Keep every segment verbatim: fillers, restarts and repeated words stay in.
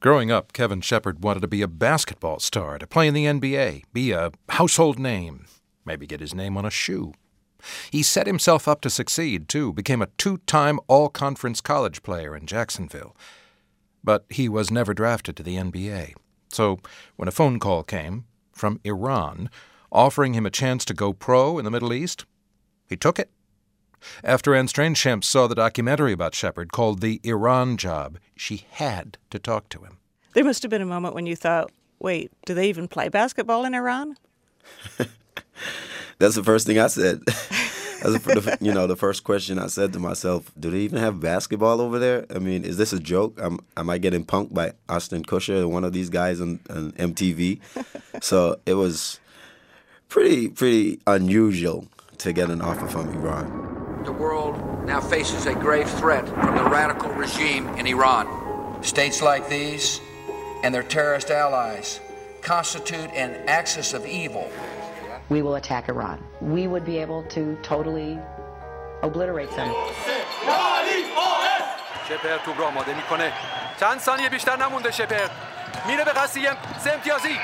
Growing up, Kevin Shepard wanted to be a basketball star, to play in the N B A, be a household name, maybe get his name on a shoe. He set himself up to succeed, too, became a two-time all-conference college player in Jacksonville. But he was never drafted to the N B A. So when a phone call came from Iran offering him a chance to go pro in the Middle East, he took it. After Anne Strainchamp saw the documentary about Shepard called The Iran Job, she had to talk to him. There must have been a moment when you thought, wait, do they even play basketball in Iran? That's the first thing I said. That's the, you know, the first question I said to myself, do they even have basketball over there? I mean, is this a joke? Am, am I getting punked by Ashton Kutcher, one of these guys on, on M T V? So it was pretty, pretty unusual to get an offer from Iran. The world now faces a grave threat from the radical regime in Iran. States like these and their terrorist allies constitute an axis of evil. We will attack Iran. We would be able to totally obliterate them. شپر توپ را آماده میکنه. چند ثانیه بیشتر نمونده شپر. میره به قصد سه امتیازی.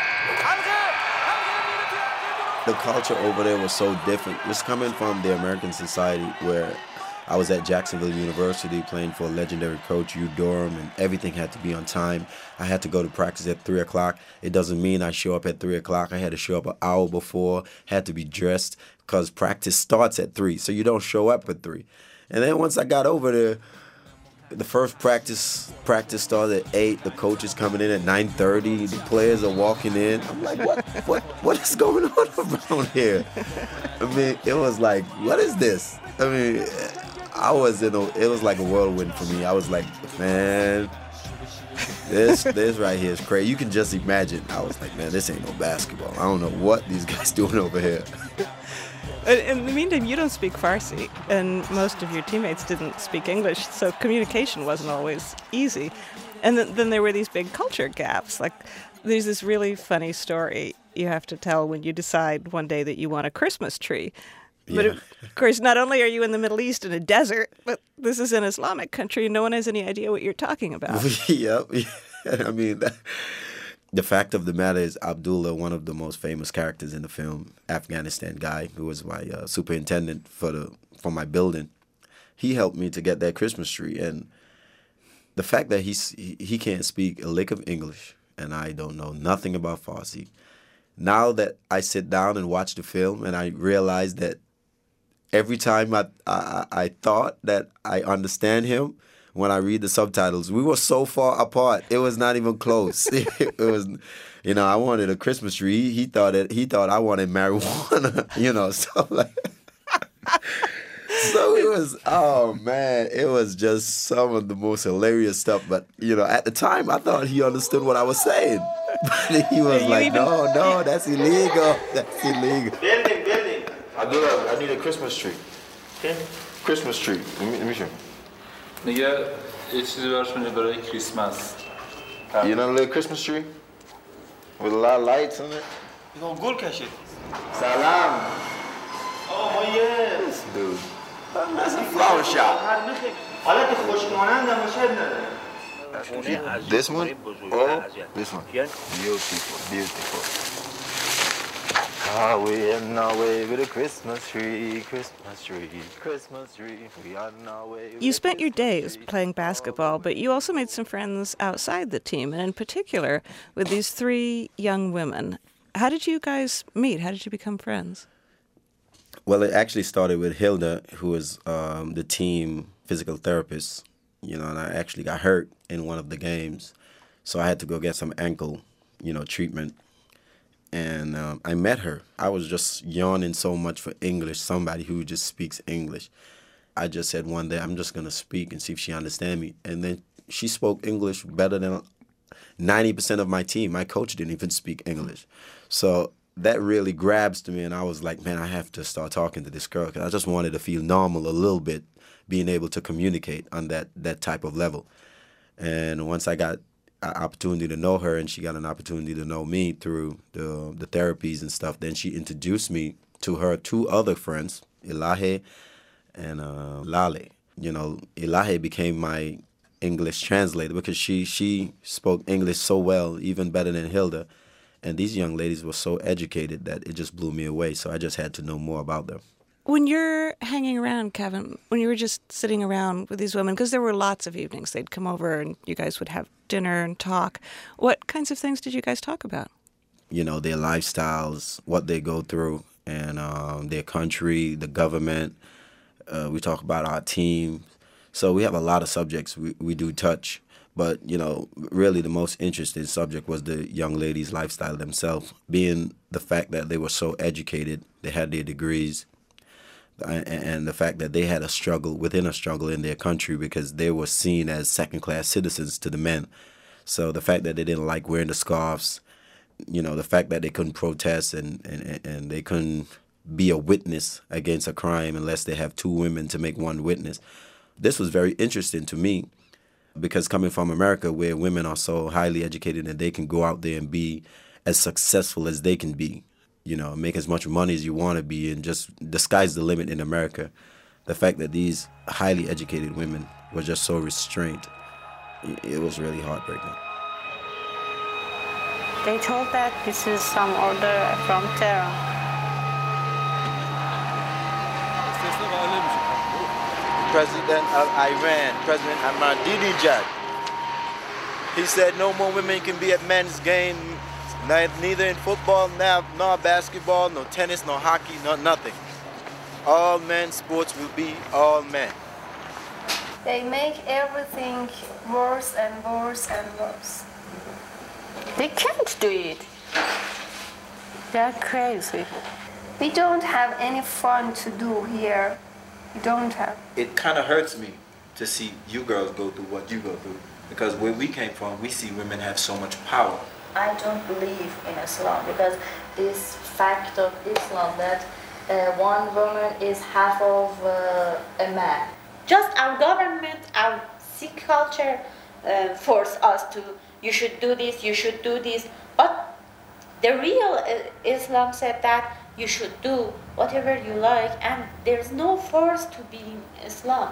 The culture over there was so different. Just coming from the American society where I was at Jacksonville University playing for a legendary coach, Hugh Durham, and everything had to be on time. I had to go to practice at three o'clock. It doesn't mean I show up at three o'clock. I had to show up an hour before, had to be dressed because practice starts at three, so you don't show up at three. And then once I got over there, the first practice practice started at eight. The coach is coming in at nine thirty. The players are walking in. I'm like, what, what, what is going on around here? I mean, it was like, what is this? I mean, I was in a, it was like a whirlwind for me. I was like, man, this, this right here is crazy. You can just imagine. I was like, man, this ain't no basketball. I don't know what these guys doing over here. In the meantime, you don't speak Farsi, and most of your teammates didn't speak English, so communication wasn't always easy. And th- then there were these big culture gaps. Like, there's this really funny story you have to tell when you decide one day that you want a Christmas tree. But Yeah. of course, not only are you in the Middle East in a desert, but this is an Islamic country, and no one has any idea what you're talking about. Yep. I mean, that, the fact of the matter is Abdullah, one of the most famous characters in the film, Afghanistan guy, who was my uh, superintendent for the for my building, he helped me to get that Christmas tree. And the fact that he's, he he can't speak a lick of English, and I don't know nothing about Farsi. Now that I sit down and watch the film, and I realize that every time I, I I thought that I understand him, when I read the subtitles, we were so far apart. It was not even close. It was, you know, I wanted a Christmas tree. He, he thought it. He thought I wanted marijuana. You know, so like, so it was. Oh man, it was just some of the most hilarious stuff. But you know, at the time, I thought he understood what I was saying. But he was You like, even- no, no, that's illegal. That's illegal. Building, building. I do that. I need a Christmas tree. Okay. Christmas tree. Let me, let me show you. میگه یه چیزی براشون برای کریسمس. You know a little Christmas tree? With a lot of lights on it? You gonna گل کشید. Salam. Oh yes. Dude. That's a flower shop. حالت خوشمانند هم شاید نداره. This one? Oh, this one. Beautiful, beautiful. Ah, we on our way with a Christmas tree, Christmas tree, Christmas tree. We are on our way. You spent your days playing basketball, but you also made some friends outside the team, and in particular with these three young women. How did you guys meet? How did you become friends? Well, it actually started with Hilda, who is um, the team physical therapist. You know, and I actually got hurt in one of the games, so I had to go get some ankle, you know, treatment. And um, I met her. I was just yawning so much for English, somebody who just speaks English. I just said one day, I'm just going to speak and see if she understands me. And then she spoke English better than ninety percent of my team. My coach didn't even speak English. So that really grabs to me, and I was like, man, I have to start talking to this girl, because I just wanted to feel normal a little bit, being able to communicate on that, that type of level. And once I got an opportunity to know her, and she got an opportunity to know me through the the therapies and stuff, then she introduced me to her two other friends, Elahe and uh, Lale. You know, Elahe became my English translator because she she spoke English so well, even better than Hilda. And these young ladies were so educated that it just blew me away. So I just had to know more about them. When you're hanging around, Kevin, when you were just sitting around with these women, because there were lots of evenings, they'd come over and you guys would have dinner and talk. What kinds of things did you guys talk about? You know, their lifestyles, what they go through, and um, their country, the government. Uh, we talk about our team. So we have a lot of subjects we, we do touch. But, you know, really the most interesting subject was the young ladies' lifestyle themselves, being the fact that they were so educated, they had their degrees, and the fact that they had a struggle within a struggle in their country because they were seen as second-class citizens to the men. So the fact that they didn't like wearing the scarves, you know, the fact that they couldn't protest and, and, and they couldn't be a witness against a crime unless they have two women to make one witness. This was very interesting to me because coming from America where women are so highly educated and they can go out there and be as successful as they can be, you know, make as much money as you want to be, and just the sky's the limit in America. The fact that these highly educated women were just so restrained, it was really heartbreaking. They told that this is some order from Tehran. President of Iran, President Ahmadinejad, he said no more women can be at men's game. Neither in football, now, nor basketball, no tennis, no hockey, no nothing. All men sports will be all men. They make everything worse and worse and worse. They can't do it. They're crazy. We don't have any fun to do here. We don't have. It kind of hurts me to see you girls go through what you go through. Because where we came from, we see women have so much power. I don't believe in Islam because this fact of Islam that uh, one woman is half of uh, a man. Just our government, our Sikh culture uh, force us to, you should do this, you should do this. But the real uh, Islam said that you should do whatever you like, and there's no force to be in Islam.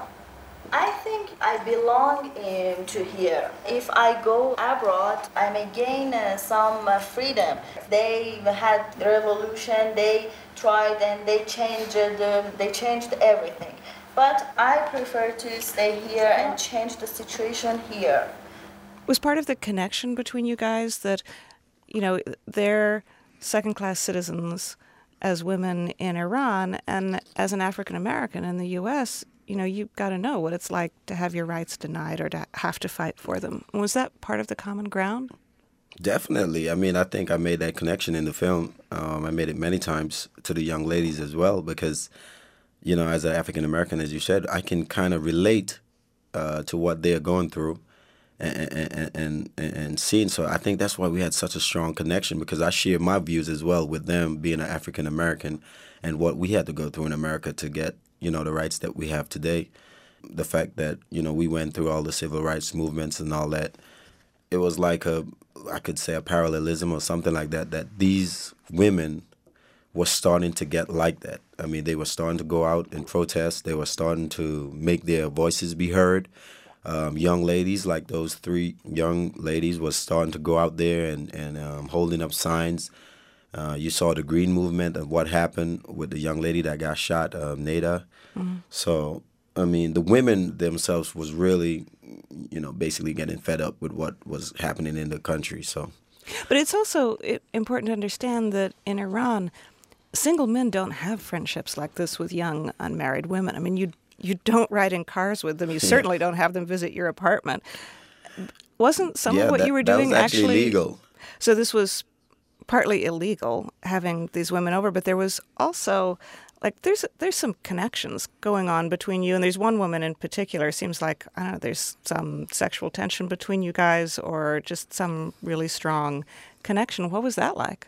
I think I belong in, to here. If I go abroad, I may gain uh, some uh, freedom. They had the revolution, they tried and they changed, uh, they changed everything. But I prefer to stay here and change the situation here. Was part of the connection between you guys that, you know, they're second-class citizens as women in Iran, and as an African American in the U S, you know, you've got to know what it's like to have your rights denied or to have to fight for them. Was that part of the common ground? Definitely. I mean, I think I made that connection in the film. Um, I made it many times to the young ladies as well because, you know, as an African American, as you said, I can kind of relate uh, to what they're going through and, and, and, and seeing. So I think that's why we had such a strong connection because I share my views as well with them being an African American and what we had to go through in America to get, you know, the rights that we have today. The fact that, you know, we went through all the civil rights movements and all that, it was like a, I could say a parallelism or something like that, that these women were starting to get like that. I mean, they were starting to go out and protest. They were starting to make their voices be heard. Um, young ladies, like those three young ladies, was starting to go out there and, and um, holding up signs. Uh, you saw the Green Movement and what happened with the young lady that got shot, uh, Nada. Mm-hmm. So, I mean, the women themselves was really, you know, basically getting fed up with what was happening in the country. So, but it's also important to understand that in Iran, single men don't have friendships like this with young unmarried women. I mean, you you don't ride in cars with them. You yeah. certainly don't have them visit your apartment. Wasn't some yeah, of what that, you were doing that was actually, actually illegal? So this was partly illegal, having these women over, but there was also, like, there's there's some connections going on between you, and there's one woman in particular, seems like, I don't know, there's some sexual tension between you guys or just some really strong connection. What was that like?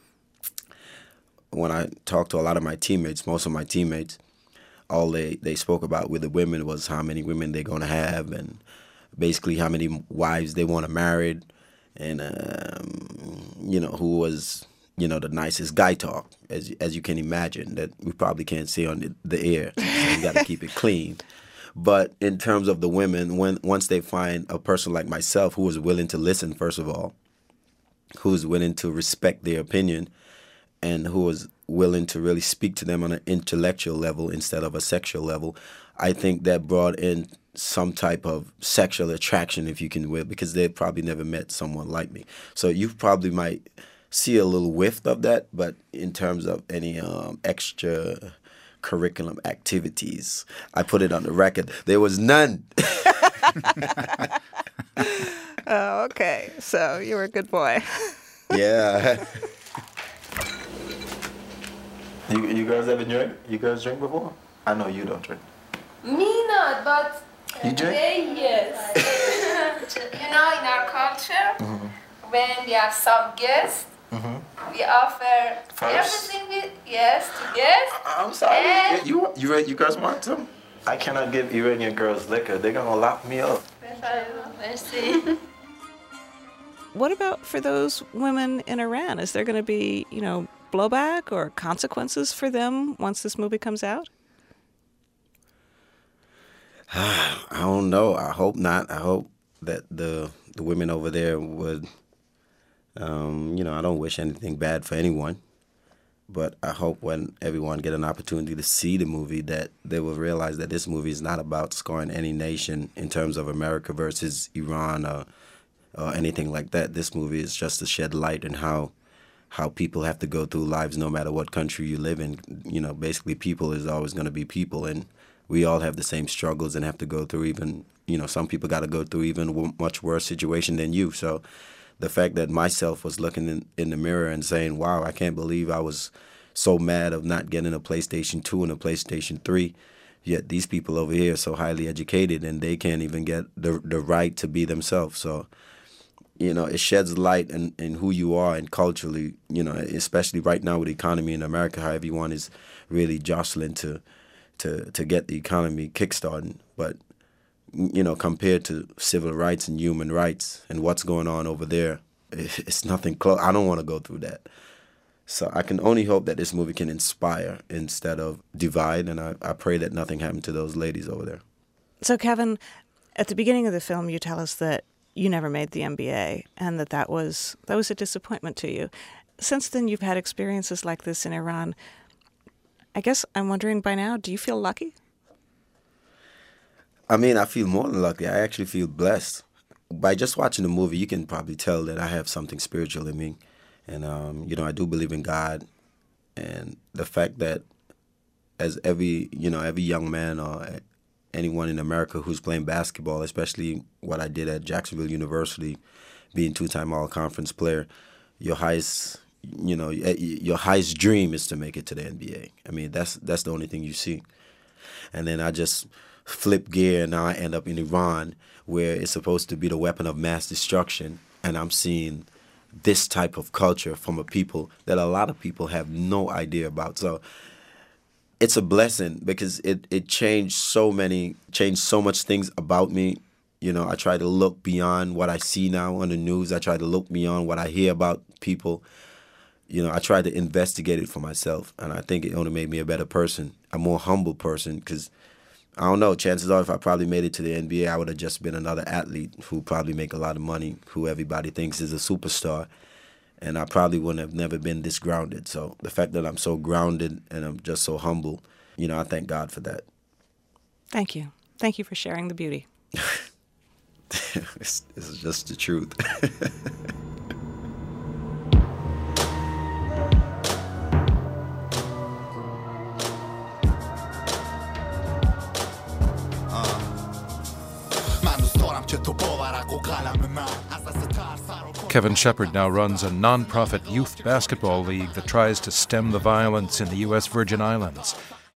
When I talked to a lot of my teammates, most of my teammates, all they, they spoke about with the women was how many women they're going to have and basically how many wives they want to marry. And, um, you know, who was, you know, the nicest guy talk, as as you can imagine, that we probably can't say on the, the air. So you got to keep it clean. But in terms of the women, when once they find a person like myself who is willing to listen, first of all, who is willing to respect their opinion, and who is willing to really speak to them on an intellectual level instead of a sexual level, I think that brought in some type of sexual attraction, if you can will, because they probably never met someone like me. So you probably might see a little whiff of that, but in terms of any um, extra curriculum activities, I put it on the record, there was none. Oh, okay. So you were a good boy. Yeah. You, you girls ever drink? You girls drink before? I know you don't drink. Me not, but You drink? they yes. You know, in our culture, Mm-hmm. when we have some guests, Mm-hmm. we offer First? everything we yes to guests. I'm sorry. And You, you you guys want some? I cannot give Iranian girls liquor. They're gonna lock me up. Merci. What about for those women in Iran? Is there going to be, you know, blowback or consequences for them once this movie comes out? I don't know. I hope not. I hope that the the women over there would, um, you know, I don't wish anything bad for anyone, but I hope when everyone get an opportunity to see the movie that they will realize that this movie is not about scoring any nation in terms of America versus Iran or, or anything like that. This movie is just to shed light on how how people have to go through lives no matter what country you live in. You know, basically people is always going to be people, and we all have the same struggles and have to go through even, you know, some people got to go through even a much worse situation than you. So the fact that myself was looking in, in the mirror and saying, wow, I can't believe I was so mad of not getting a PlayStation two and a PlayStation three, yet these people over here are so highly educated and they can't even get the the right to be themselves. So, you know, it sheds light in, in who you are and culturally, you know, especially right now with the economy in America, how everyone is really jostling to to to get the economy kickstarting. But, you know, compared to civil rights and human rights and what's going on over there, it's nothing close. I don't want to go through that. So I can only hope that this movie can inspire instead of divide, and I, I pray that nothing happened to those ladies over there. So, Kevin, at the beginning of the film, you tell us that you never made the N B A and that that was, that was a disappointment to you. Since then, you've had experiences like this in Iran. I guess I'm wondering by now, do you feel lucky? I mean, I feel more than lucky. I actually feel blessed. By just watching the movie, you can probably tell that I have something spiritual in me. And, um, you know, I do believe in God. And the fact that as every, you know, every young man or anyone in America who's playing basketball, especially what I did at Jacksonville University, being two-time all-conference player, your highest, you know, your highest dream is to make it to the N B A. I mean, that's that's the only thing you see. And then I just flip gear and now I end up in Iran, where it's supposed to be the weapon of mass destruction, and I'm seeing this type of culture from a people that a lot of people have no idea about. So it's a blessing because it, it changed so many, changed so much things about me. You know, I try to look beyond what I see now on the news. I try to look beyond what I hear about people. You know, I tried to investigate it for myself, and I think it only made me a better person, a more humble person, because I don't know, chances are if I probably made it to the N B A, I would have just been another athlete who probably make a lot of money, who everybody thinks is a superstar, and I probably wouldn't have never been this grounded. So the fact that I'm so grounded and I'm just so humble, you know, I thank God for that. Thank you. Thank you for sharing the beauty. This is just the truth. Kevin Shepard now runs a non-profit youth basketball league that tries to stem the violence in the U S Virgin Islands.